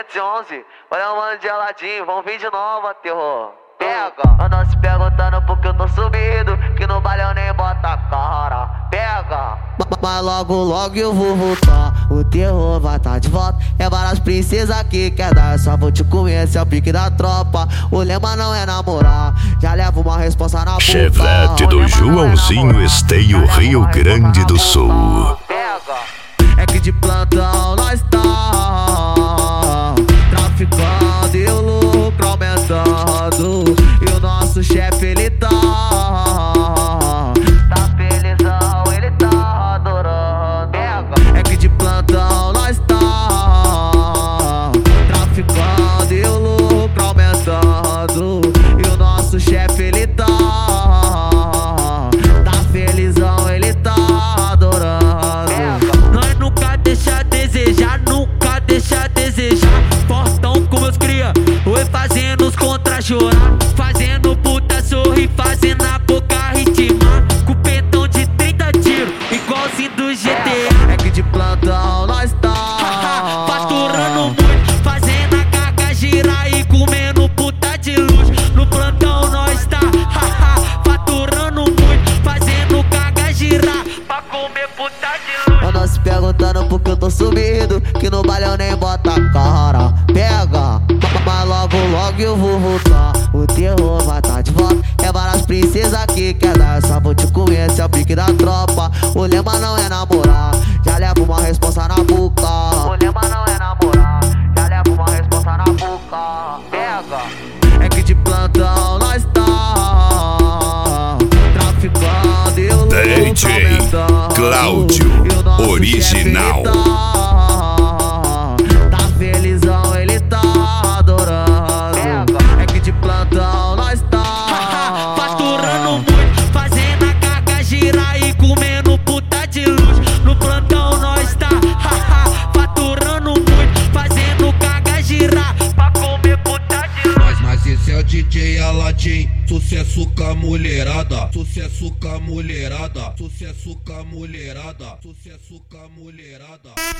11, olha o mano de geladinho, vamos vir de nova, terror. Pega, anda se perguntando porque eu tô subido, que no baile eu nem bota a cara. Pega, mas logo eu vou voltar, o terror vai tá de volta. É várias princesas que quer dar, só vou te comer, esse é o pique da tropa. O lema não é namorar, já levo uma responsa na boca. Chevette do Joãozinho Esteio, Rio Grande do Sul. É que de plantão nós tá traficando e o lucro aumentando. E o nosso chefe ele tá felizão, ele tá adorando. É que de plantão nós tá traficando e o lucro aumentando. E o nosso chefe ele tá felizão, ele tá adorando. Nós nunca deixa a desejar. Fortão com meus cria, oi fazendo os contra chorar, fazendo puta sorrir, fazendo a boca ritmar. Com petão de 30 tiros, igualzinho do GTA. É que de plantão nós tá faturando muito, fazendo a caga girar e comendo puta de luxo. No plantão nós tá faturando muito, fazendo caga girar pra comer puta de luxo. Anda se perguntando porque eu tô sumido, que no baile eu nem bota a cara. Pega, mas logo eu vou voltar, o terror vai tá de volta. É várias princesas que quer dar, só vou te comer, esse é o pique da tropa. O lema não é namorar, já levo uma responsa na boca. O lema não é namorar, já levo uma responsa na boca. Pega, é que de plantão nós tá traficando e o DJ Cláudio Original. Tá felizão, ele tá adorando. É que de plantão nós tá faturando muito, fazendo a caga girar e comendo puta de luxo. No plantão nós tá faturando muito, fazendo caga girar pra comer puta de luxo. Mas esse é o DJ Aladim, sucesso com a mulherada, sucesso com a mulherada, sucesso com a mulherada, sucesso com a mulherada.